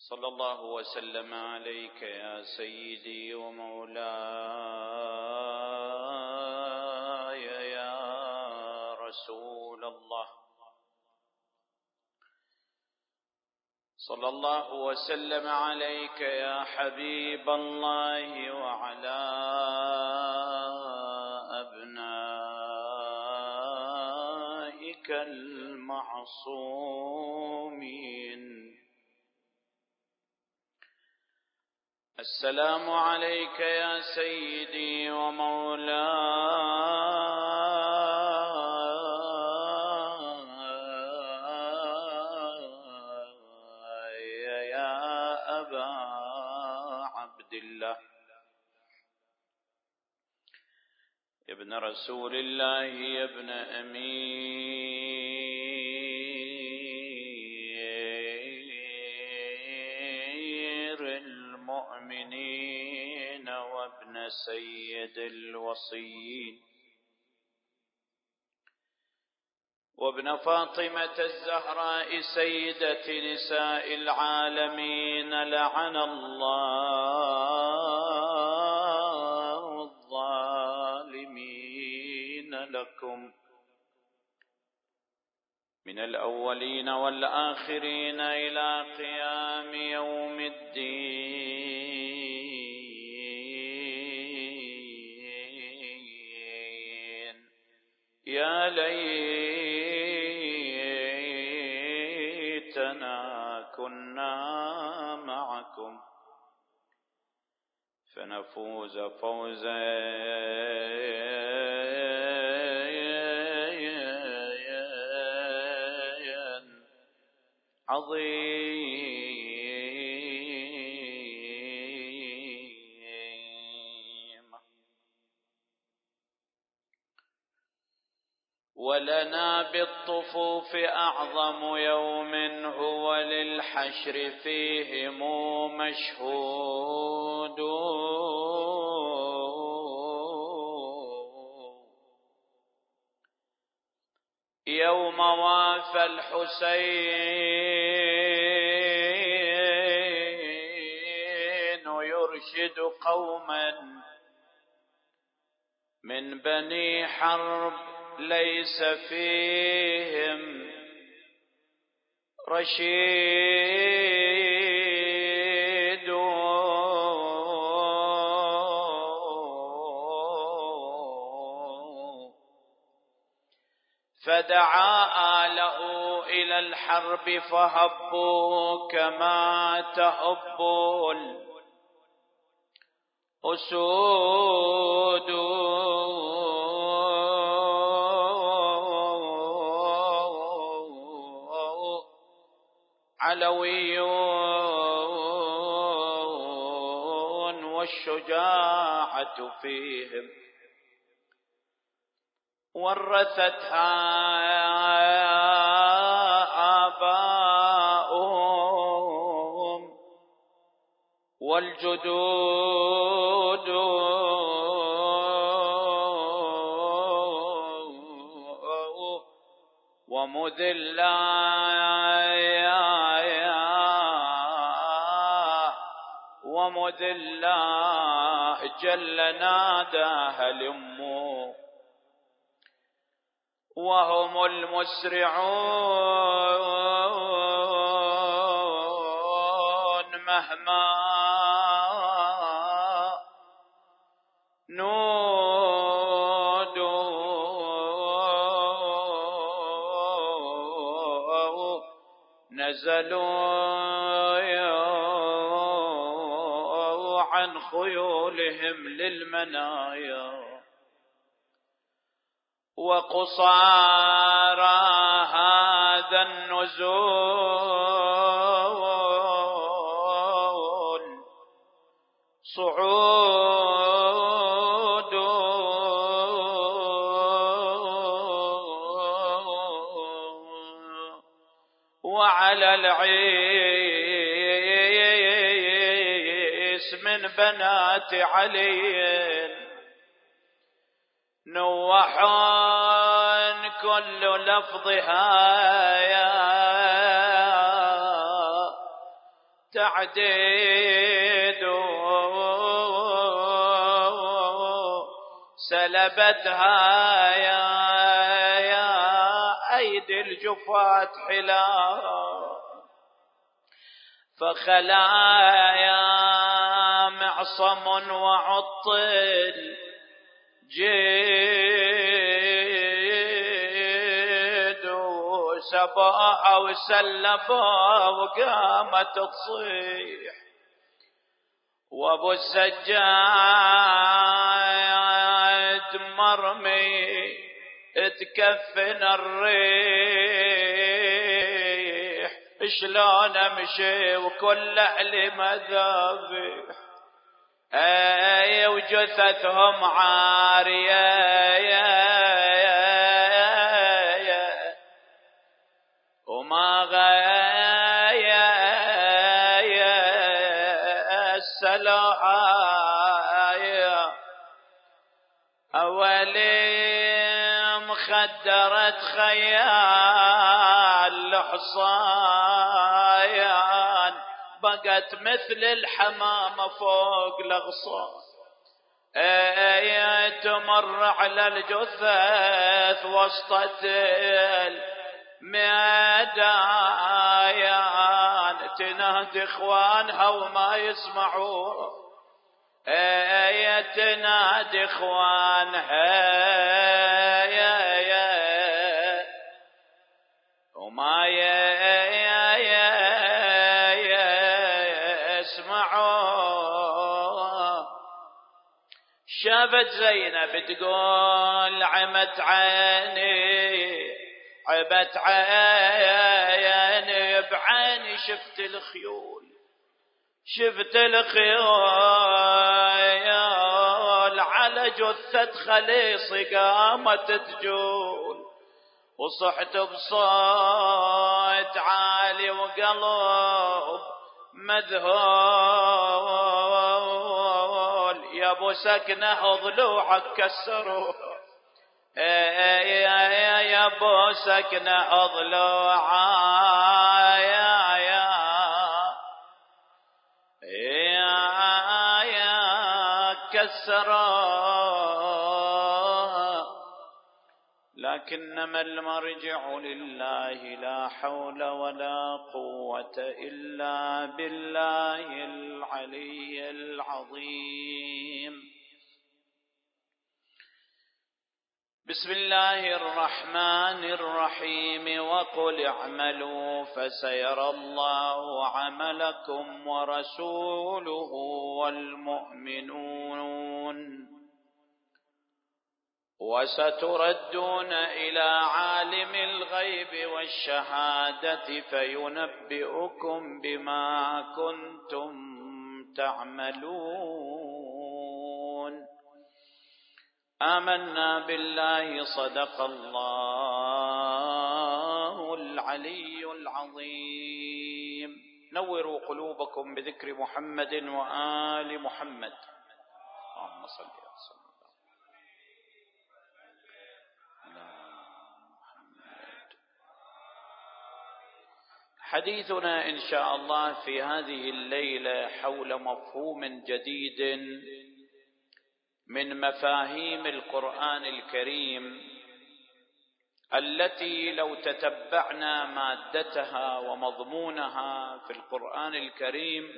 صلى الله وسلم عليك يا سيدي ومولاي يا رسول الله. صلى الله وسلم عليك يا حبيب الله وعلى أبنائك المعصومين. السلام عليك يا سيدي ومولاي يا أبا عبد الله، يا ابن رسول الله، يا ابن أمير المؤمنين وابن سيد الوصيين وابن فاطمة الزهراء سيدة نساء العالمين. لعن الله الظالمين لكم من الأولين والآخرين إلى قيام يوم الدين. يا ليتنا كنا معكم فنفوز فوزا عظيما. ولنا بالطفوف أعظم يوم هو للحشر فيهم مشهود. يوم وافى الحسين يرشد قوما من بني حرب ليس فيهم رشيد. فدعا آله إلى الحرب فهبوا كما تهب الأسود. علويون والشجاعة فيهم ورثتها آباؤهم والجدود. ومذ الله جل ناداها الأم وهم المسرعون مهما نودوا نزلوا عن خيولهم للمنايا. وقصارى هذا النزول صعود. وعلى العيس من بنات علي نوحون كل لفظها تعديد سلبتها يا أيدي الجفاة حلا، فخلايا معصم وعطل جيد سباها وسلبها وقامت تصيح، وابو السجاد مرمي تكفن الريح، شلون امشي وكل اهلي مذابح، وجثثهم عارية وما غاية السلاحة، أولي مخدرة خيال الحصان، بقت مثل الحمامة فوق الأغصان، تمر على الجثث وسط الميدان، تنادي اخوانها وما يسمعون، تنادي اخوانها وما يسمعون. شافت زينب تقول عمت عيني، عبت عيني بعيني، شفت الخيول، شفت الخيول على جثة خليصي قامت تجول، وصحت بصوت عالي وقلب مذهول، يا ابو سكنه ضلوعك كسروا، يا ابو سكنه ضلوعك يا كسروا، لكنما المرجع لله، لا حول ولا قوة إلا بالله العلي العظيم. بسم الله الرحمن الرحيم. وقل اعملوا فسيرى الله عملكم ورسوله والمؤمنون، وستردون إلى عالم الغيب والشهادة فينبئكم بما كنتم تعملون. آمنا بالله، صدق الله العلي العظيم. نوروا قلوبكم بذكر محمد وآل محمد. اللهم صل وسلم. حديثنا إن شاء الله في هذه الليلة حول مفهوم جديد من مفاهيم القرآن الكريم، التي لو تتبعنا مادتها ومضمونها في القرآن الكريم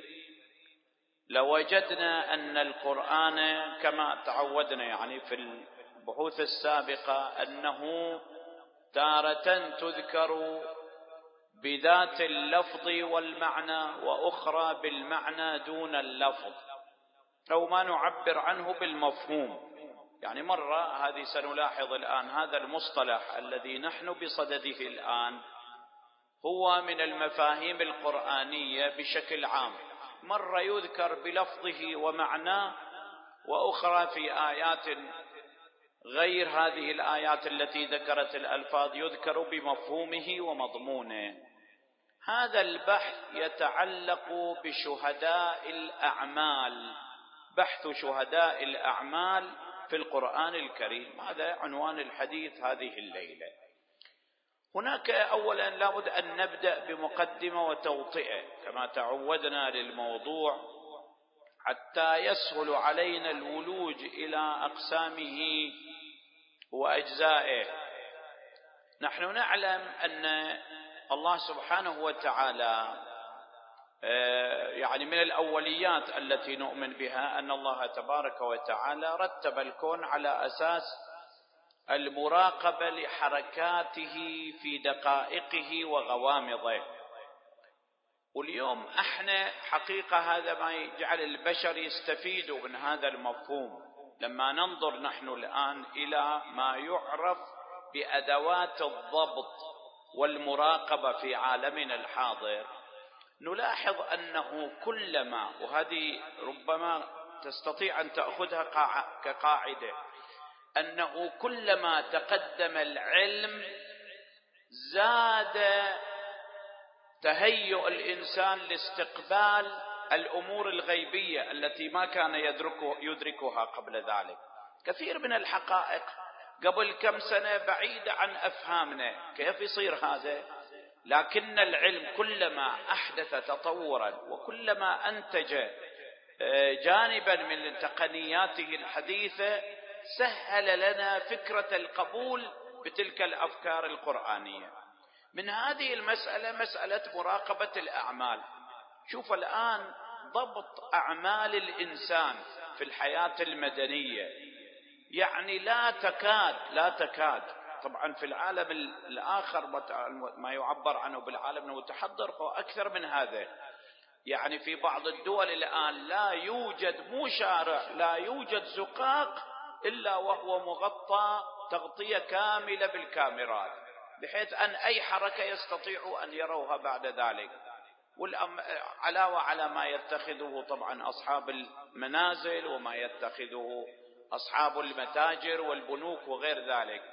لوجدنا أن القرآن كما تعودنا يعني في البحوث السابقة أنه تارة تذكر بذات اللفظ والمعنى، وأخرى بالمعنى دون اللفظ، أو ما نعبر عنه بالمفهوم. يعني مرة هذه سنلاحظ الآن هذا المصطلح الذي نحن بصدده الآن هو من المفاهيم القرآنية بشكل عام، مرة يذكر بلفظه ومعناه، وأخرى في آيات غير هذه الآيات التي ذكرت الألفاظ يذكر بمفهومه ومضمونه. هذا البحث يتعلق بشهداء الأعمال، بحث شهداء الأعمال في القرآن الكريم، هذا عنوان الحديث هذه الليلة. هناك أولا لابد أن نبدأ بمقدمة وتوطئة كما تعودنا للموضوع حتى يسهل علينا الولوج إلى أقسامه وأجزائه. نحن نعلم أن الله سبحانه وتعالى يعني من الأوليات التي نؤمن بها أن الله تبارك وتعالى رتب الكون على أساس المراقبة لحركاته في دقائقه وغوامضه. واليوم احنا حقيقة هذا ما يجعل البشر يستفيدوا من هذا المفهوم لما ننظر نحن الآن إلى ما يعرف بأدوات الضبط والمراقبة في عالمنا الحاضر. نلاحظ أنه كلما، وهذه ربما تستطيع أن تأخذها كقاعدة، أنه كلما تقدم العلم زاد تهيؤ الإنسان لاستقبال الأمور الغيبية التي ما كان يدركها قبل ذلك. كثير من الحقائق قبل كم سنة بعيدة عن أفهامنا، كيف يصير هذا؟ لكن العلم كلما أحدث تطورا وكلما أنتج جانبا من تقنياته الحديثة سهل لنا فكرة القبول بتلك الأفكار القرآنية. من هذه المسألة مسألة مراقبة الأعمال. شوف الآن ضبط أعمال الإنسان في الحياة المدنية، يعني لا تكاد طبعا في العالم الآخر ما يعبر عنه بالعالم المتحضر هو أكثر من هذا. يعني في بعض الدول الآن لا يوجد مو شارع، لا يوجد زقاق إلا وهو مغطى تغطية كاملة بالكاميرات، بحيث أن أي حركة يستطيعوا أن يروها بعد ذلك. علاوة على ما يتخذه طبعا أصحاب المنازل وما يتخذه أصحاب المتاجر والبنوك وغير ذلك.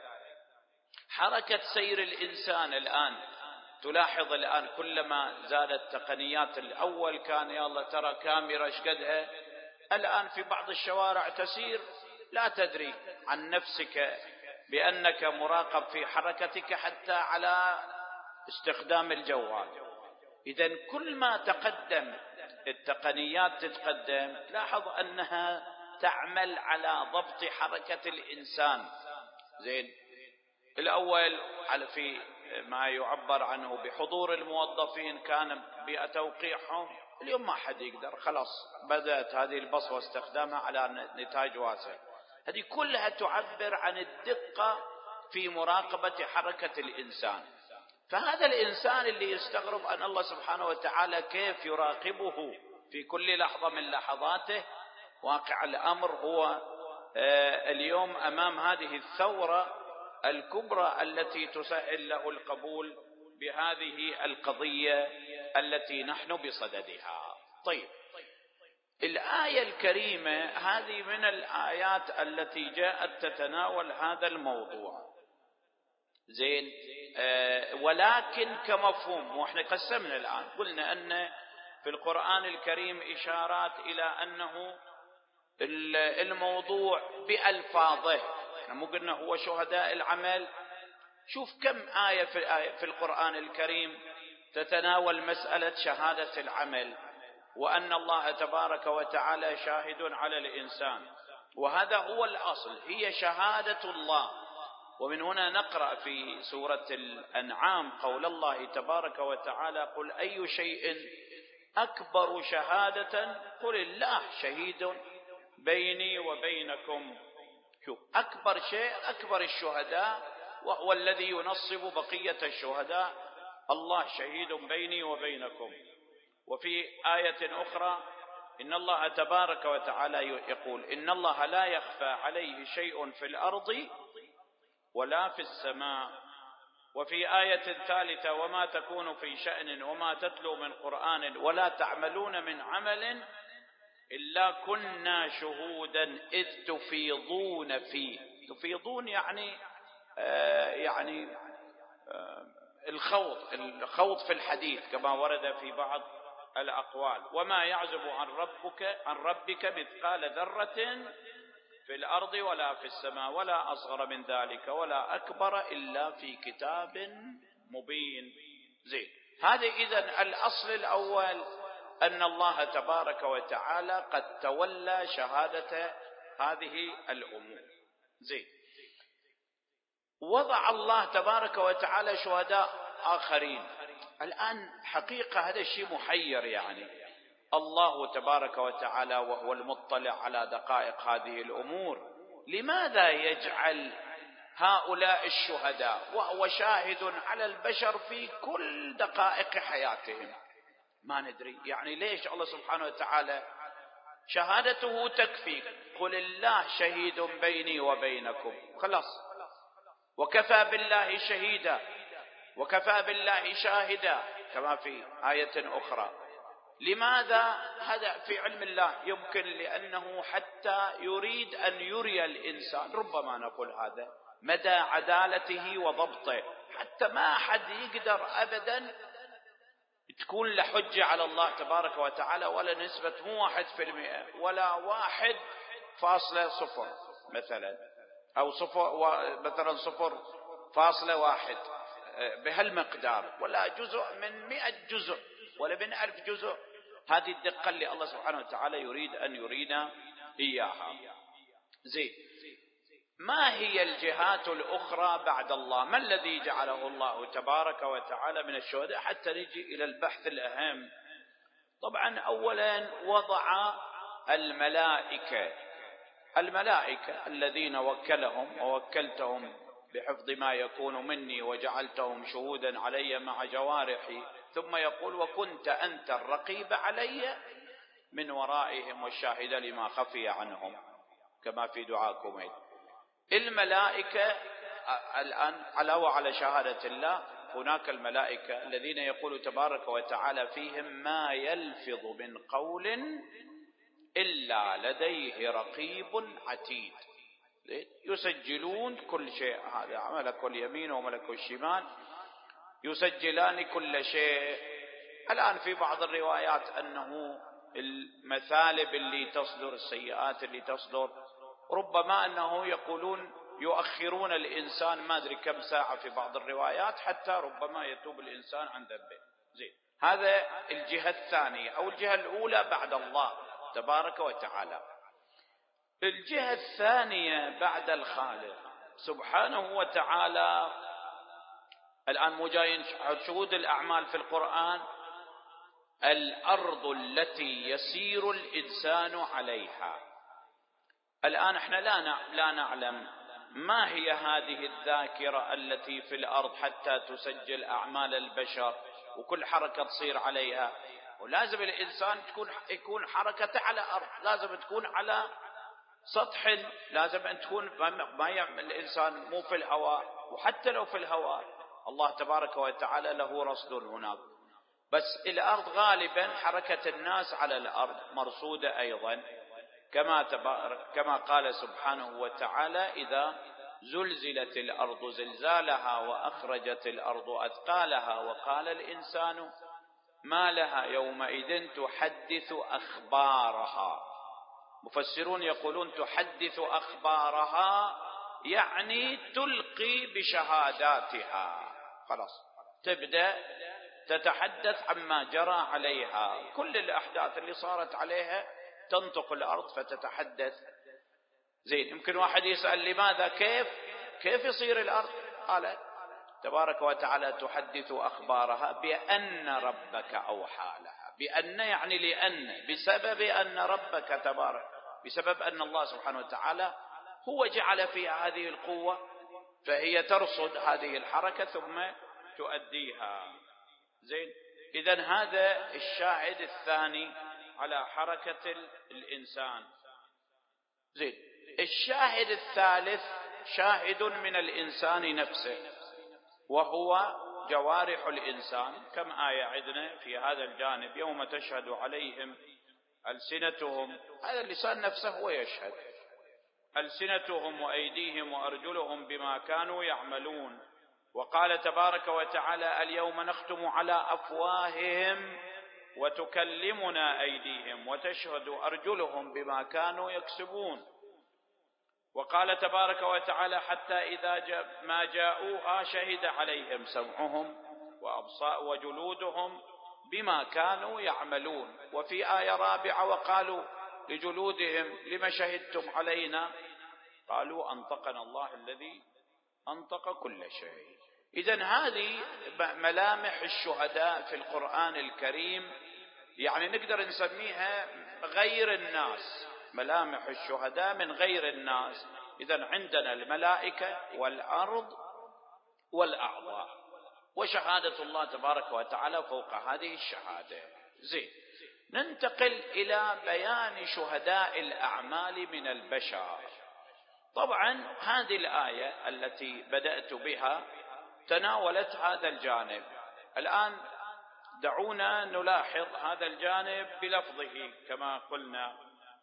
حركة سير الإنسان الآن تلاحظ الآن كلما زادت تقنيات، الأول كان يلا ترى كاميرا شقدها، الآن في بعض الشوارع تسير لا تدري عن نفسك بأنك مراقب في حركتك حتى على استخدام الجوال. إذن كل ما تقدم التقنيات تتقدم، لاحظ أنها تعمل على ضبط حركة الإنسان. زين، الأول على في ما يعبر عنه بحضور الموظفين كان بتوقيعهم، اليوم ما حد يقدر، خلاص بدأت هذه البصمة واستخدامها على نتاج واسع. هذه كلها تعبر عن الدقة في مراقبة حركة الإنسان. فهذا الإنسان اللي يستغرب أن الله سبحانه وتعالى كيف يراقبه في كل لحظة من لحظاته، واقع الأمر هو اليوم أمام هذه الثورة الكبرى التي تسهل له القبول بهذه القضية التي نحن بصددها. طيب، الآية الكريمة هذه من الآيات التي جاءت تتناول هذا الموضوع. زين، ولكن كمفهوم، واحنا قسمنا الآن قلنا أن في القرآن الكريم إشارات إلى أنه الموضوع بألفاظه، مو قلنا هو شهداء العمل. شوف كم آية في القرآن الكريم تتناول مسألة شهادة العمل، وأن الله تبارك وتعالى شاهد على الإنسان، وهذا هو الأصل، هي شهادة الله. ومن هنا نقرأ في سورة الأنعام قول الله تبارك وتعالى: قل أي شيء أكبر شهادة قل الله شهيد بيني وبينكم. شوف، أكبر شيء أكبر الشهداء، وهو الذي ينصب بقية الشهداء، الله شهيد بيني وبينكم. وفي آية أخرى إن الله تبارك وتعالى يقول: إن الله لا يخفى عليه شيء في الأرض ولا في السماء. وفي آية ثالثة: وما تكون في شأن وما تتلو من قرآن ولا تعملون من عمل إلا كنا شهودا إذ تفيضون فيه. تفيضون يعني الخوض في الحديث كما ورد في بعض الأقوال. وما يعزب عن ربك مثقال ذرة في الأرض ولا في السماء ولا أصغر من ذلك ولا أكبر إلا في كتاب مبين. زين، هذا إذن الأصل الأول، أن الله تبارك وتعالى قد تولى شهادة هذه الأمور. زين، وضع الله تبارك وتعالى شهداء آخرين. الآن حقيقة هذا الشيء محير، يعني الله تبارك وتعالى وهو المطلع على دقائق هذه الأمور، لماذا يجعل هؤلاء الشهداء وهو شاهد على البشر في كل دقائق حياتهم؟ ما ندري، يعني ليش الله سبحانه وتعالى شهادته تكفي، قل الله شهيد بيني وبينكم، خلاص، وكفى بالله شهيدا وكفى بالله شاهدا كما في آية أخرى. لماذا؟ هذا في علم الله، يمكن لأنه حتى يريد أن يري الإنسان، ربما نقول هذا مدى عدالته وضبطه، حتى ما أحد يقدر أبدا تكون له حجة على الله تبارك وتعالى ولا نسبة مو 1% ولا 1.0 مثلا، أو مثلا 0.1 بهالمقدار، ولا جزء من 100 جزء ولا من 1000 جزء. هذه الدقة اللي الله سبحانه وتعالى يريد أن يرينا إياها. زين، ما هي الجهات الأخرى بعد الله؟ ما الذي جعله الله تبارك وتعالى من الشهداء؟ حتى نجي إلى البحث الأهم. طبعا أولا وضع الملائكة الذين وكلهم ووكلتهم بحفظ ما يكون مني وجعلتهم شهودا علي مع جوارحي، ثم يقول وكنت أنت الرقيب علي من ورائهم والشاهد لما خفي عنهم، كما في دعاكم. الملائكة الآن علاوة على شهادة الله، هناك الملائكة الذين يقول تبارك وتعالى فيهم ما يلفظ من قول إلا لديه رقيب عتيد، يسجلون كل شيء. هذا ملك اليمين وملك الشمال يسجلان كل شيء. الآن في بعض الروايات أنه المثالب اللي تصدر، السيئات اللي تصدر، ربما أنه يقولون يؤخرون الإنسان ما أدري كم ساعة في بعض الروايات حتى ربما يتوب الإنسان عن ذنبه. زين، هذا الجهة الثانية أو الجهة الأولى بعد الله تبارك وتعالى. الجهة الثانية بعد الخالق سبحانه وتعالى. الآن مو جايين شهود الأعمال في القرآن، الأرض التي يسير الإنسان عليها. الآن احنا لا نعلم ما هي هذه الذاكرة التي في الأرض حتى تسجل أعمال البشر وكل حركة تصير عليها. ولازم الإنسان يكون حركته على أرض، لازم تكون على سطح، لازم أن تكون ما يعمل الإنسان مو في الهواء. وحتى لو في الهواء الله تبارك وتعالى له رصد هناك، بس الأرض غالبا حركة الناس على الأرض مرصودة أيضا، كما قال سبحانه وتعالى إذا زلزلت الأرض زلزالها وأخرجت الأرض أثقالها وقال الإنسان ما لها يومئذ تحدث أخبارها. مفسرون يقولون تحدث أخبارها يعني تلقي بشهاداتها، خلاص تبدأ تتحدث عما جرى عليها، كل الأحداث اللي صارت عليها تنطق الأرض فتتحدث. زين، يمكن واحد يسأل لماذا كيف يصير الأرض؟ قال تبارك وتعالى تحدث أخبارها بأن ربك أوحى لها. بأن يعني لأن، بسبب أن ربك تبارك، بسبب أن الله سبحانه وتعالى هو جعل فيها هذه القوة، فهي ترصد هذه الحركة ثم تؤديها. زين، إذن هذا الشاهد الثاني على حركة الإنسان. زين، الشاهد الثالث شاهد من الإنسان نفسه، وهو جوارح الإنسان. كم آية عندنا في هذا الجانب، يوم تشهد عليهم ألسنتهم، هذا اللسان نفسه هو يشهد، ألسنتهم وأيديهم وأرجلهم بما كانوا يعملون. وقال تبارك وتعالى اليوم نختم على أفواههم وتكلمنا أيديهم وتشهد أرجلهم بما كانوا يكسبون. وقال تبارك وتعالى حتى إذا ما جاءوها شهد عليهم سمعهم وجلودهم بما كانوا يعملون. وفي آية رابعة وقالوا لجلودهم لما شهدتم علينا قالوا أنطقنا الله الذي أنطق كل شيء. إذن هذه ملامح الشهداء في القرآن الكريم، يعني نقدر نسميها غير الناس، ملامح الشهداء من غير الناس. إذن عندنا الملائكة والأرض والأعضاء، وشهادة الله تبارك وتعالى فوق هذه الشهادة. زين، ننتقل إلى بيان شهداء الأعمال من البشر. طبعا هذه الآية التي بدأت بها تناولت هذا الجانب. الآن دعونا نلاحظ هذا الجانب بلفظه كما قلنا.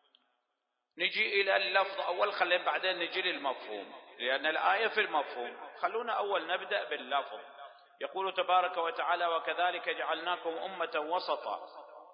نجي إلى اللفظ أول، خلينا بعدين نجي للمفهوم، لأن الآية في المفهوم. خلونا أول نبدأ باللفظ. يقول تبارك وتعالى وكذلك جعلناكم أمة وسطا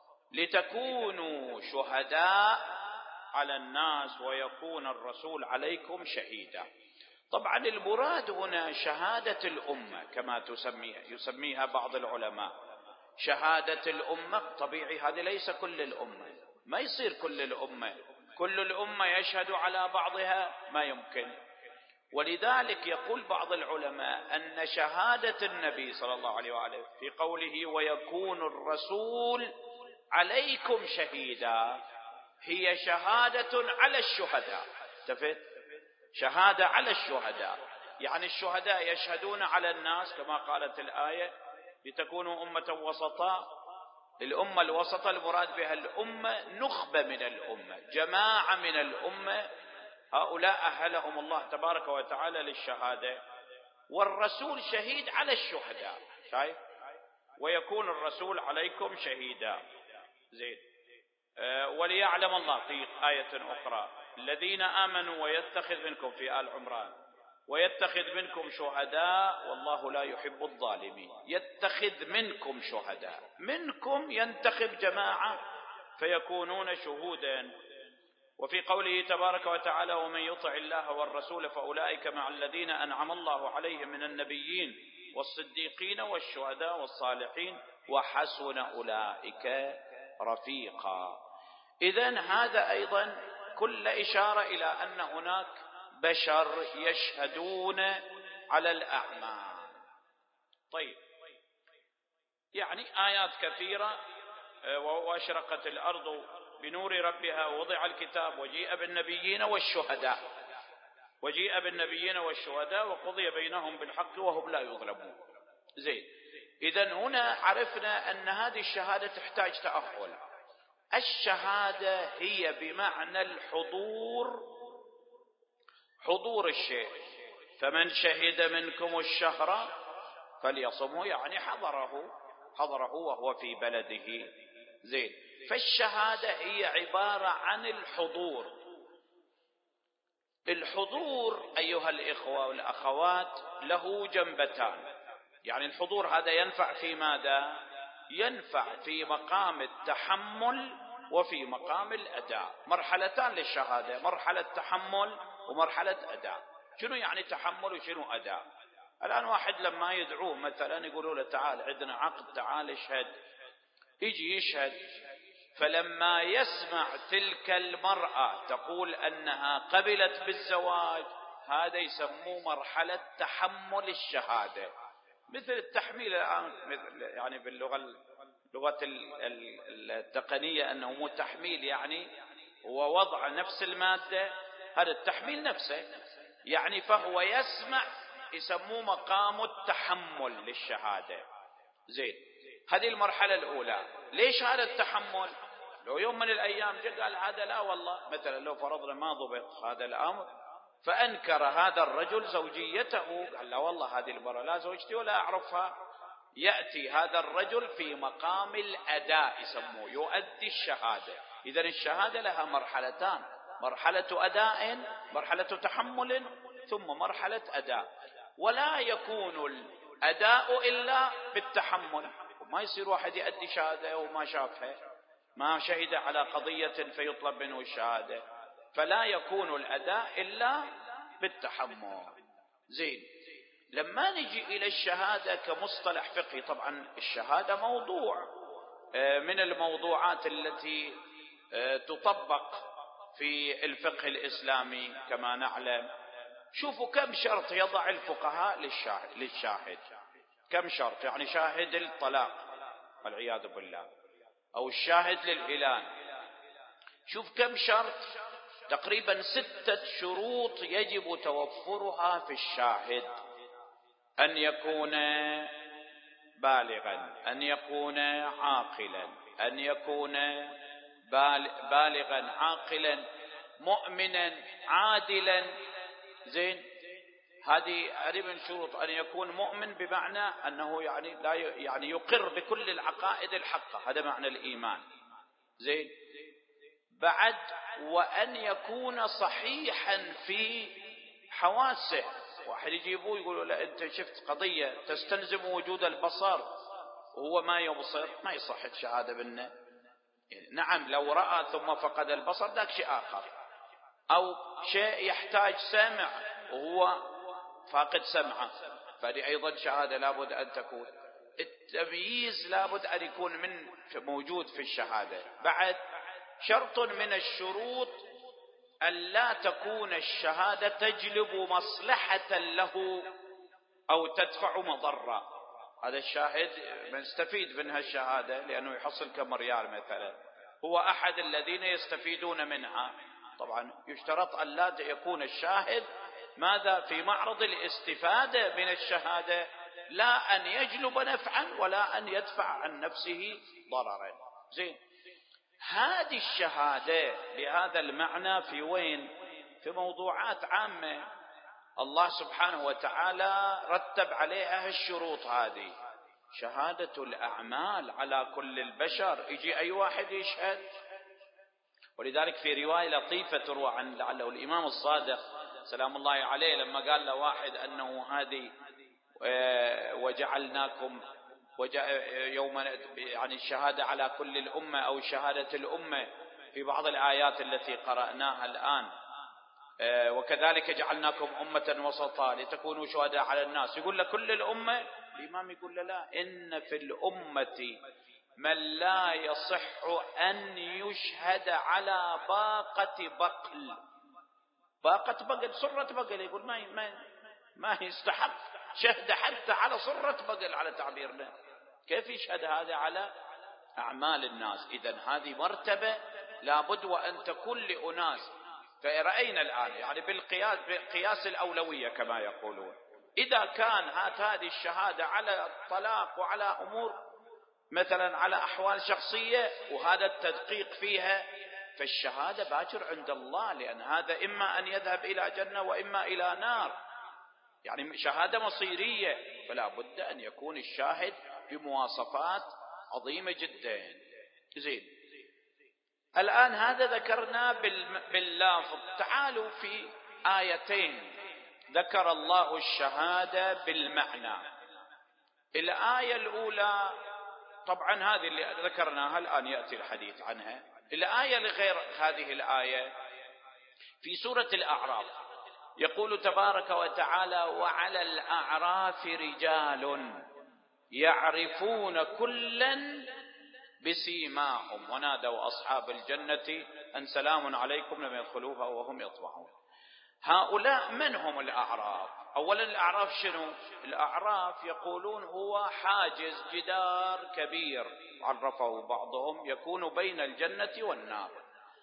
لتكونوا شهداء على الناس ويكون الرسول عليكم شهيدا. طبعا المراد هنا شهادة الأمة كما يسميها بعض العلماء. شهادة الأمة طبيعي هذه ليس كل الأمة، ما يصير كل الأمة، كل الأمة يشهد على بعضها ما يمكن. ولذلك يقول بعض العلماء أن شهادة النبي صلى الله عليه وآله في قوله ويكون الرسول عليكم شهيدا هي شهادة على الشهداء. تفت شهادة على الشهداء، يعني الشهداء يشهدون على الناس كما قالت الآية لتكونوا أمة وسطا. الأمة الوسطى المراد بها الأمة نخبة من الأمة، جماعة من الأمة، هؤلاء أهلهم الله تبارك وتعالى للشهادة. والرسول شهيد على الشهداء، شايف؟ ويكون الرسول عليكم شهيدا. زين. وليعلم الله في آية أخرى الذين آمنوا ويتخذ منكم في آل عمران ويتخذ منكم شهداء والله لا يحب الظالمين. يتخذ منكم شهداء، منكم ينتخب جماعة فيكونون شهودا. وفي قوله تبارك وتعالى ومن يطع الله والرسول فأولئك مع الذين أنعم الله عليهم من النبيين والصديقين والشهداء والصالحين وحسن أولئك رفيقا. إذن هذا أيضا كل إشارة إلى أن هناك بشر يشهدون على الأعمال. طيب، يعني آيات كثيرة. وأشرقت الأرض بنور ربها ووضع الكتاب وجيء بالنبيين والشهداء وقضي بينهم بالحق وهم لا يظلمون. زين. إذن هنا عرفنا أن هذه الشهادة تحتاج تأهل. الشهادة هي بمعنى الحضور، حضور الشيء. فمن شهد منكم الشهر فليصمه، يعني حضره وهو في بلده. زين. فالشهادة هي عبارة عن الحضور. الحضور أيها الإخوة والأخوات له جنبتان. يعني الحضور هذا ينفع في ماذا؟ ينفع في مقام التحمل وفي مقام الأداء. مرحلتان للشهادة، مرحلة تحمل ومرحلة أداء. شنو يعني تحمل وشنو أداء؟ الآن واحد لما يدعوه مثلا يقولوا له تعال عندنا عقد، تعال اشهد، يجي يشهد، فلما يسمع تلك المرأة تقول أنها قبلت بالزواج، هذا يسموه مرحلة تحمل الشهادة. مثل التحميل الآن، يعني باللغة التقنية أنه مو تحميل، يعني هو وضع نفس المادة، هذا التحميل نفسه، يعني فهو يسمع، يسموه مقام التحمل للشهادة. زين. هذه المرحلة الأولى. ليش هذا التحمل؟ لو يوم من الأيام جاء قال هذا لا والله، مثلا لو فرضنا ما ضبط هذا الأمر فأنكر هذا الرجل زوجيته، قال لا والله هذه المرأة لا زوجتي ولا أعرفها، يأتي هذا الرجل في مقام الأداء، يسموه يؤدي الشهادة. إذن الشهادة لها مرحلتان، مرحلة أداء، مرحلة تحمل، ثم مرحلة أداء. ولا يكون الأداء إلا بالتحمل. ما يصير واحد يؤدي شهادة وما شافها، ما شهد على قضية فيطلب منه الشهادة. فلا يكون الأداء إلا بالتحمل. زين، لما نجي إلى الشهادة كمصطلح فقهي، طبعا الشهادة موضوع من الموضوعات التي تطبق في الفقه الإسلامي كما نعلم. شوفوا كم شرط يضع الفقهاء للشاهد. كم شرط، يعني شاهد الطلاق والعياذ بالله أو الشاهد للإعلان، شوف كم شرط، تقريبا 6 شروط يجب توفرها في الشاهد: أن يكون بالغا، أن يكون عاقلا، أن يكون بالغا عاقلا مؤمنا عادلا. زين، هذه من شروط أن يكون مؤمن، بمعنى أنه يعني لا يعني يقر بكل العقائد الحقة، هذا معنى الإيمان. زين، بعد وأن يكون صحيحا في حواسه. واحد يجيبوه يقولوا لا أنت شفت قضية تستلزم وجود البصر وهو ما يبصر، ما يصح الشهادة بالنه. نعم لو رأى ثم فقد البصر ذاك شيء آخر، أو شيء يحتاج سمع وهو فاقد سمعه، فهذه أيضا شهادة لابد أن تكون. التمييز لابد أن يكون موجود في الشهادة. بعد شرط من الشروط أن لا تكون الشهادة تجلب مصلحة له أو تدفع مضرة. هذا الشاهد نستفيد منها الشهادة لأنه يحصل كم ريال مثلا، هو أحد الذين يستفيدون منها. طبعا يشترط أن لا يكون الشاهد ماذا في معرض الاستفادة من الشهادة، لا أن يجلب نفعا ولا أن يدفع عن نفسه ضررا. زين، هذه الشهادة بهذا المعنى في وين؟ في موضوعات عامة الله سبحانه وتعالى رتب عليها الشروط هذه. شهادة الأعمال على كل البشر، يجي أي واحد يشهد. ولذلك في رواية لطيفة تروى عن لعله الإمام الصادق سلام الله عليه لما قال له واحد أنه هذه وجعلناكم يوم يعني الشهادة على كل الأمة أو شهادة الأمة في بعض الآيات التي قرأناها الآن، وكذلك جعلناكم أمة وسطا لتكونوا شهداء على الناس. يقول لكل الأمة، الإمام يقول لا، إن في الأمة من لا يصح أن يشهد على باقة بقل. باقة بقل، سرة بقل، يقول ما يستحق شهد حتى على سرة بقل على تعبيرنا. كيف يشهد هذا على أعمال الناس؟ إذن هذه مرتبة لابد وأن تكون لأناس. فرأينا الآن يعني بقياس الأولوية كما يقولون، إذا كان هذه الشهادة على الطلاق وعلى أمور مثلا على أحوال شخصية وهذا التدقيق فيها، فالشهادة باكر عند الله، لأن هذا إما أن يذهب إلى جنة وإما إلى نار، يعني شهادة مصيرية. فلا بد أن يكون الشاهد بمواصفات عظيمة جدا. زين، الآن هذا ذكرنا باللافظ. تعالوا في آيتين ذكر الله الشهادة بالمعنى. الآية الأولى طبعا هذه اللي ذكرناها الآن يأتي الحديث عنها. الآية لغير هذه الآية في سورة الأعراف يقول تبارك وتعالى: وعلى الأعراف رجال يعرفون كلا بسيماهم ونادوا أصحاب الجنة أن سلام عليكم لم يدخلوها وهم يطمعون. هؤلاء من هم الأعراف؟ أولا الأعراف شنو؟ الأعراف يقولون هو حاجز، جدار كبير عرفه بعضهم يكون بين الجنة والنار،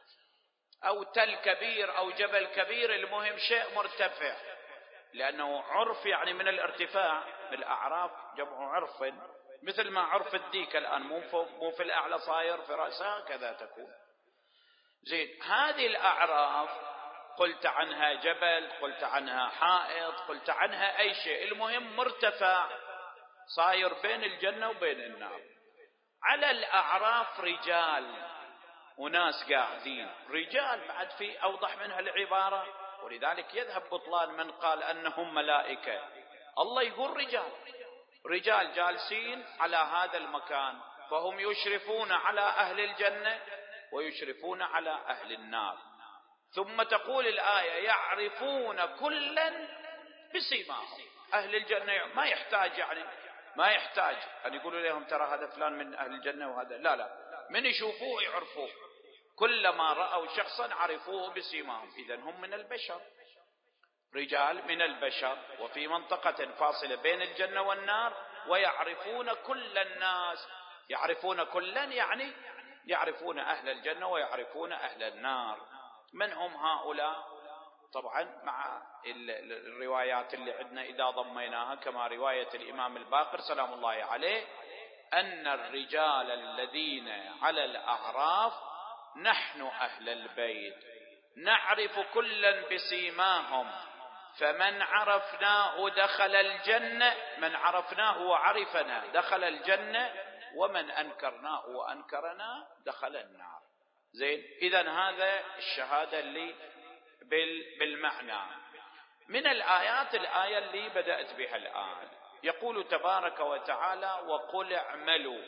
أو تل كبير أو جبل كبير، المهم شيء مرتفع، لأنه عرف يعني من الارتفاع. الأعراف جمع عرف، مثل ما عرف الديك الآن مو في الأعلى صاير في رأسها كذا تكون. زين، هذه الأعراف قلت عنها جبل، قلت عنها حائط، قلت عنها أي شيء، المهم مرتفع صاير بين الجنة وبين النار. على الأعراف رجال، وناس قاعدين، رجال بعد في أوضح منها العبارة. ولذلك يذهب بطلان من قال أنهم ملائكة. الله يقول رجال جالسين على هذا المكان، فهم يشرفون على أهل الجنة ويشرفون على أهل النار. ثم تقول الآية يعرفون كلا بسيماهم. أهل الجنة ما يحتاج أن يقولوا لهم ترى هذا فلان من أهل الجنة وهذا، لا، من يشوفوه يعرفوه، كلما رأوا شخصا عرفوه بسيماهم. إذن هم من البشر، رجال من البشر، وفي منطقة فاصلة بين الجنة والنار، ويعرفون كل الناس. يعرفون كلا يعني يعرفون أهل الجنة ويعرفون أهل النار. من هم هؤلاء؟ طبعا مع الروايات اللي عندنا إذا ضميناها، كما رواية الإمام الباقر سلام الله عليه، أن الرجال الذين على الأعراف نحن أهل البيت نعرف كلا بسيماهم، فمن عرفناه دخل الجنة، من عرفناه وعرفنا دخل الجنة، ومن أنكرناه وأنكرنا دخل النار. زين، إذن هذا الشهادة اللي بالمعنى. من الآيات الآية اللي بدأت بها الآن، يقول تبارك وتعالى وقل اعملوا.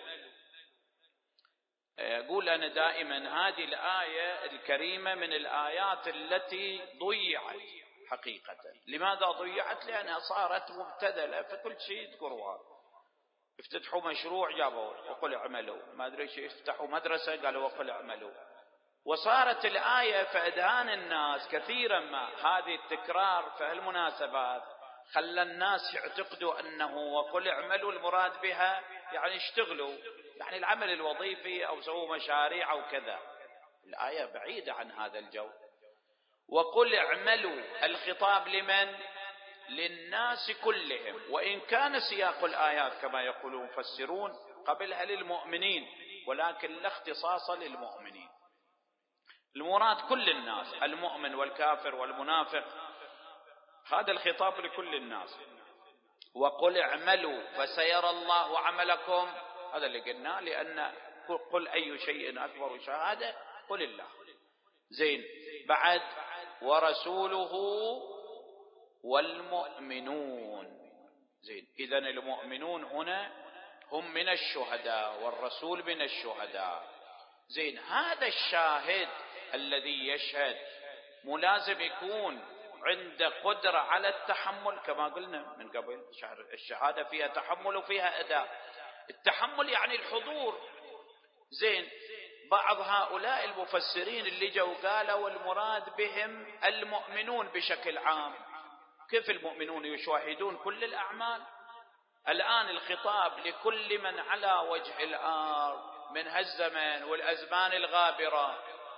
أقول أنا دائما هذه الآية الكريمة من الآيات التي ضيعت حقيقة. لماذا ضيعت؟ لأنها صارت مبتذلة في كل شيء يذكروها. افتتحوا مشروع جابوا وقل اعملوا، ما أدري شيء، افتحوا مدرسة قالوا وقل اعملوا. وصارت الآية في أذهان الناس كثيرا ما هذه التكرار في المناسبات خلى الناس يعتقدوا أنه وقل اعملوا المراد بها يعني اشتغلوا، يعني العمل الوظيفي أو سووا مشاريع أو كذا. الآية بعيدة عن هذا الجو. وقل اعملوا الخطاب لمن؟ للناس كلهم، وإن كان سياق الآيات كما يقول المفسرون قبلها للمؤمنين، ولكن لا اختصاص للمؤمنين. المراد كل الناس، المؤمن والكافر والمنافق، هذا الخطاب لكل الناس. وقل اعملوا فسيرى الله عملكم، هذا اللي قلنا، لأن قل أي شيء أكبر شهادة؟ قل الله. زين، بعد ورسوله والمؤمنون. زين، إذن المؤمنون هنا هم من الشهداء والرسول من الشهداء. زين، هذا الشاهد الذي يشهد ملازم يكون عنده قدرة على التحمل، كما قلنا من قبل الشهادة فيها تحمل وفيها أداء. التحمل يعني الحضور. زين، بعض هؤلاء المفسرين اللي جو قالوا المراد بهم المؤمنون بشكل عام. كيف المؤمنون يشاهدون كل الأعمال؟ الآن الخطاب لكل من على وجه الأرض من هالزمن والأزمان الغابرة.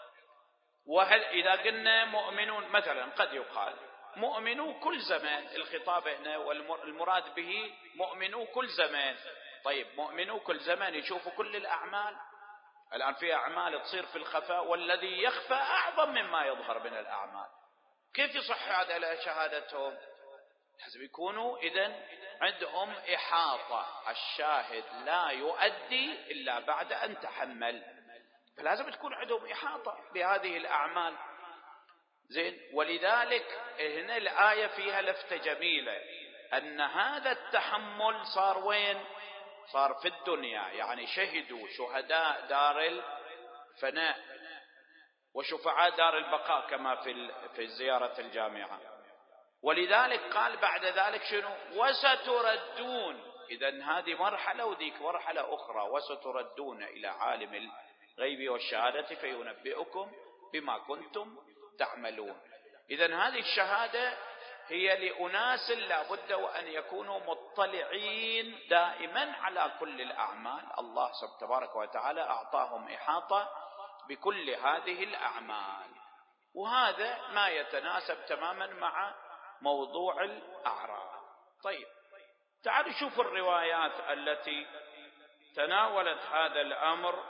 وهل إذا قلنا مؤمنون مثلا قد يقال مؤمنو كل زمان، الخطاب هنا والمراد به مؤمنو كل زمان. طيب مؤمنو كل زمان يشوفوا كل الأعمال؟ الآن في أعمال تصير في الخفاء، والذي يخفى أعظم مما يظهر من الأعمال. كيف يصح هذا شهادتهم؟ لازم يكونوا إذن عندهم إحاطة. الشاهد لا يؤدي إلا بعد أن تحمل، فلازم تكون عندهم إحاطة بهذه الأعمال. زين، ولذلك هنا الآية فيها لفتة جميلة، أن هذا التحمل صار وين؟ صار في الدنيا، يعني شهدوا شهداء دار الفناء وشفعاء دار البقاء كما في زيارة الجامعة. ولذلك قال بعد ذلك شنو؟ وستردون. إذن هذه مرحلة وذيك مرحلة أخرى. وستردون إلى عالم الغيب والشهادة فينبئكم بما كنتم تعملون. إذن هذه الشهادة هي لأناس لا بد وأن يكونوا مطلعين دائما على كل الأعمال. الله تبارك وتعالى أعطاهم إحاطة بكل هذه الأعمال، وهذا ما يتناسب تماما مع موضوع الأعراف. طيب تعالوا شوف الروايات التي تناولت هذا الأمر،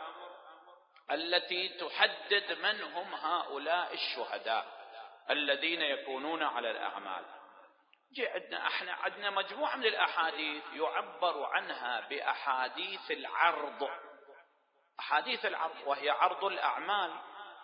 التي تحدد من هم هؤلاء الشهداء الذين يكونون على الأعمال. احنا عندنا مجموعة من الأحاديث يعبر عنها بأحاديث العرض. أحاديث العرض وهي عرض الأعمال.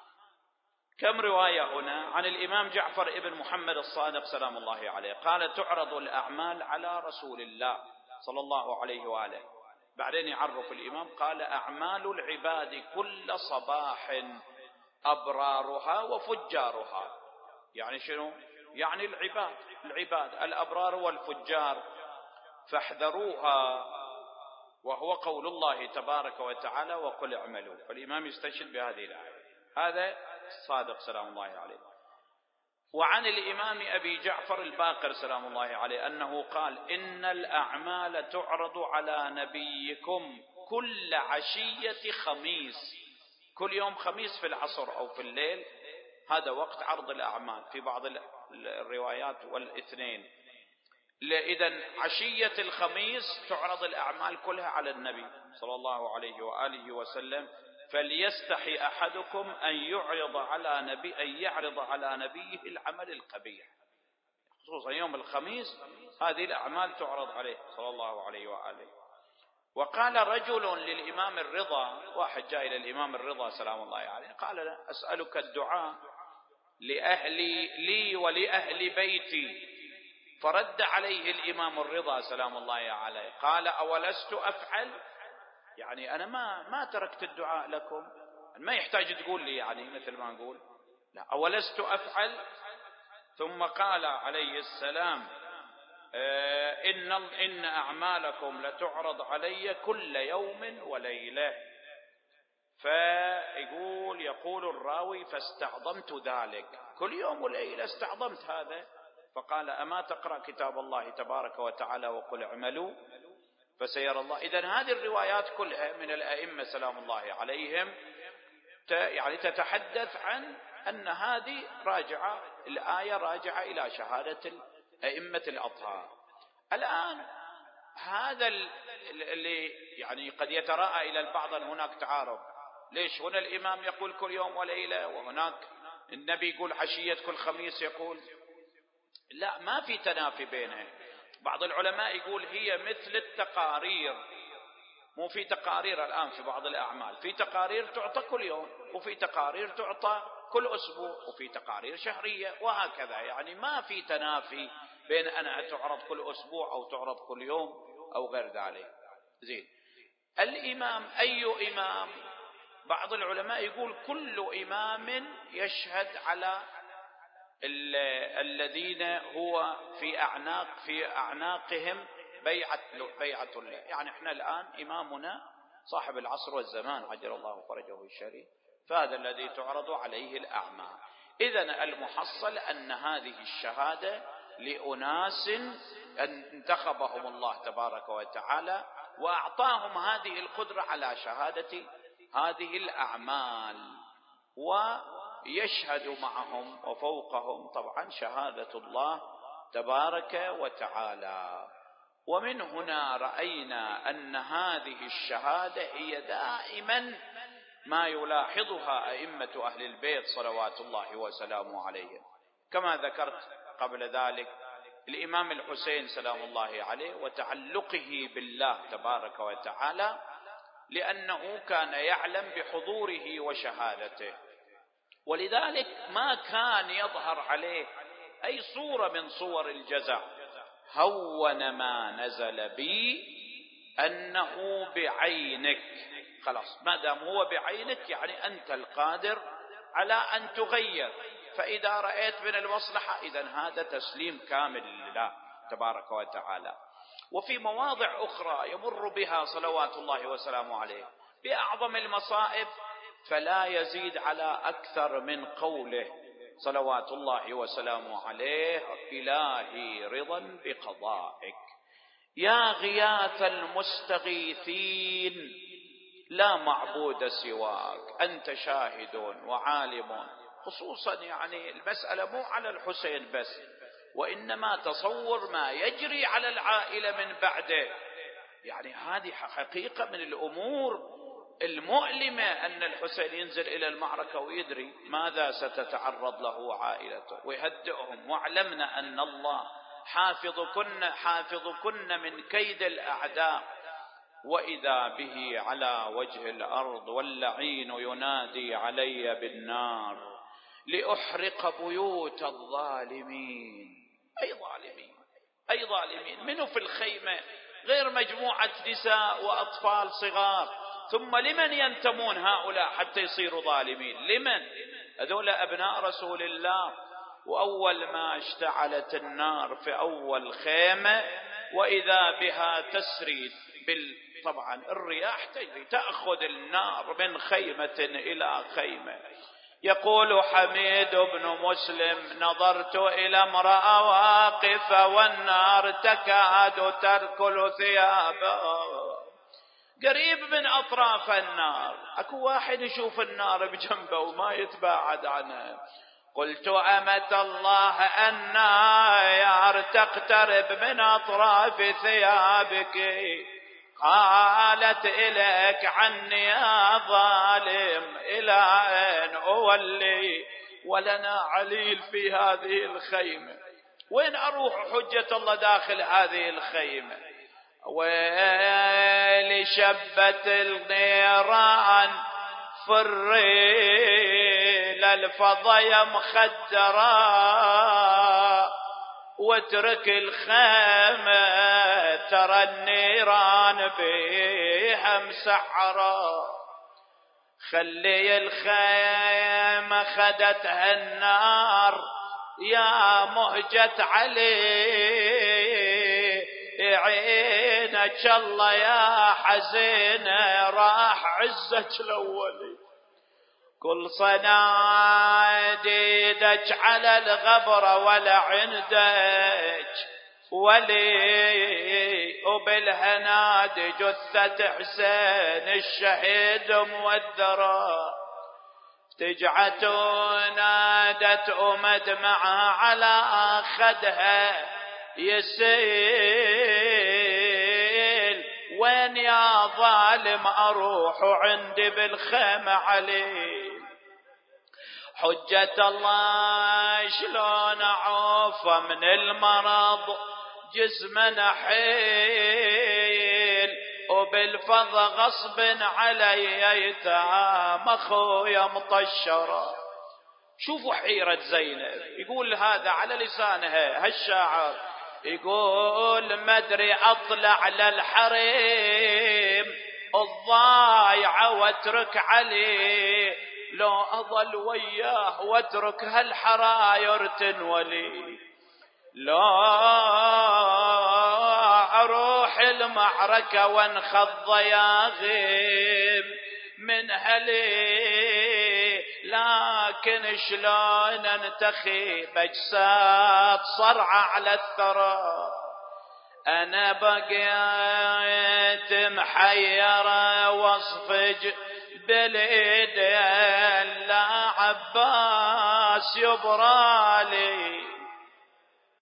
كم رواية هنا عن الإمام جعفر ابن محمد الصادق سلام الله عليه قال تعرض الأعمال على رسول الله صلى الله عليه وآله. بعدين يعرف الإمام قال أعمال العباد كل صباح أبرارها وفجارها. يعني شنو؟ يعني العباد الأبرار والفجار، فاحذروها، وهو قول الله تبارك وتعالى وقل اعملوا. فالإمام يستشهد بهذه الآية. هذا الصادق سلام الله عليه. وعن الإمام أبي جعفر الباقر سلام الله عليه أنه قال: إن الأعمال تعرض على نبيكم كل عشية خميس. كل يوم خميس في العصر أو في الليل، هذا وقت عرض الأعمال في بعض الروايات، والاثنين. إذن عشية الخميس تعرض الأعمال كلها على النبي صلى الله عليه وآله وسلم. فليستحي أحدكم أن يعرض على نبيه العمل القبيح، خصوصا يوم الخميس هذه الأعمال تعرض عليه صلى الله عليه وآله. وقال رجل للإمام الرضا، واحد جاء إلى الإمام الرضا سلام الله عليه قال: أسألك الدعاء لي ولأهل بيتي. فرد عليه الإمام الرضا سلام الله عليه قال: أولست أفعل؟ يعني أنا ما تركت الدعاء لكم، ما يحتاج تقول لي، يعني مثل ما نقول لا، أولست أفعل؟ ثم قال عليه السلام: إن أعمالكم لتعرض علي كل يوم وليلة. يقول الراوي: فاستعظمت ذلك، كل يوم وليلة استعظمت هذا. فقال: أما تقرأ كتاب الله تبارك وتعالى وقل اعملوا فسيرى الله. إذن هذه الروايات كلها من الأئمة سلام الله عليهم يعني تتحدث عن أن هذه الآية راجعة إلى شهادة الأئمة الأطهار. الآن هذا اللي يعني قد يتراءى إلى البعض أن هناك تعارض. ليش هنا الإمام يقول كل يوم وليلة، وهناك النبي يقول عشية كل خميس يقول؟ لا، ما في تنافي بينها. بعض العلماء يقول هي مثل التقارير. مو في تقارير الآن في بعض الأعمال، في تقارير تعطى كل يوم، وفي تقارير تعطى كل أسبوع، وفي تقارير شهرية، وهكذا. يعني ما في تنافي بين أن تعرض كل أسبوع أو تعرض كل يوم أو غير ذلك. زين، الإمام أي إمام؟ بعض العلماء يقول كل إمام يشهد على الذين هو في أعناقهم بيعة الله. يعني احنا الآن إمامنا صاحب العصر والزمان عجل الله فرجه الشريف، فهذا الذي تعرض عليه الأعمال. إذن المحصل أن هذه الشهادة لأناس انتخبهم الله تبارك وتعالى وأعطاهم هذه القدرة على شهادة هذه الأعمال، ويشهد معهم وفوقهم طبعا شهادة الله تبارك وتعالى. ومن هنا رأينا أن هذه الشهادة هي دائما ما يلاحظها أئمة أهل البيت صلوات الله وسلامه عليهم. كما ذكرت قبل ذلك الإمام الحسين سلام الله عليه وتعلقه بالله تبارك وتعالى، لأنه كان يعلم بحضوره وشهادته، ولذلك ما كان يظهر عليه أي صورة من صور الجزع. هون ما نزل بي أنه بعينك، خلاص ما دام هو بعينك يعني أنت القادر على أن تغير، فإذا رأيت من المصلحة إذن هذا تسليم كامل لله تبارك وتعالى. وفي مواضع أخرى يمر بها صلوات الله وسلامه عليه بأعظم المصائب، فلا يزيد على أكثر من قوله صلوات الله وسلامه عليه: إلهي رضا بقضائك، يا غياث المستغيثين لا معبود سواك، أنت شاهد وعالم. خصوصا يعني المسألة مو على الحسين بس، وإنما تصور ما يجري على العائلة من بعده. يعني هذه حقيقة من الأمور المؤلمة أن الحسين ينزل إلى المعركة ويدري ماذا ستتعرض له عائلته ويهدئهم: واعلمنا أن الله حافظكن من كيد الأعداء، وإذا به على وجه الأرض واللعين ينادي علي بالنار لأحرق بيوت الظالمين. أي ظالمين؟ منه في الخيمة غير مجموعة نساء وأطفال صغار ثم لمن ينتمون هؤلاء حتى يصيروا ظالمين؟ لمن؟ هذول أبناء رسول الله. وأول ما اشتعلت النار في أول خيمة وإذا بها تسري طبعا الرياح تجري تأخذ النار من خيمة إلى خيمة. يقول حميد بن مسلم: نظرت إلى امرأة واقفة والنار تكاد تركل ثيابها، قريب من أطراف النار، أكو واحد يشوف النار بجنبه وما يتباعد عنها. قلت: أمة الله، النار تقترب من أطراف ثيابك. قالت: إليك عني يا ظالم، إلى أين أولي ولنا عليل في هذه الخيمة؟ وين أروح حجة الله داخل هذه الخيمة؟ ويلي شبت النيران فري للفضا يا مخدرة، واترك الخيمة ترى النيران بيها مسعرة. خلي الخيمة خدتها النار يا مهجة علي، عينك الله يا حزينة راح عزك الأولي. كل صناديدك على الغبرة ولا عندك ولي، وبالهناد جثة حسين الشهيد مودرة. تجعت نادت ومدمعها على خدها يسيل، وين يا ظالم أروح عندي بالخيمة علي؟ حجة الله شلون أعوف من المرض جسمنا حيل، وبالفضا غصب علي يتام أخويا مطشرة. شوفوا حيرة زينب، يقول هذا على لسانها هالشاعر، يقول: ما ادري اطلع للحريم الضايعة واترك علي، لو اظل وياه واترك هالحراير تنولي، لو اروح المعركة وانخض يا غيم من هلي، لكن شلون انتخي بجسات صرعة على الثرى. انا بقيت محيرة واصفج بالايدين، لا عباس يبرالي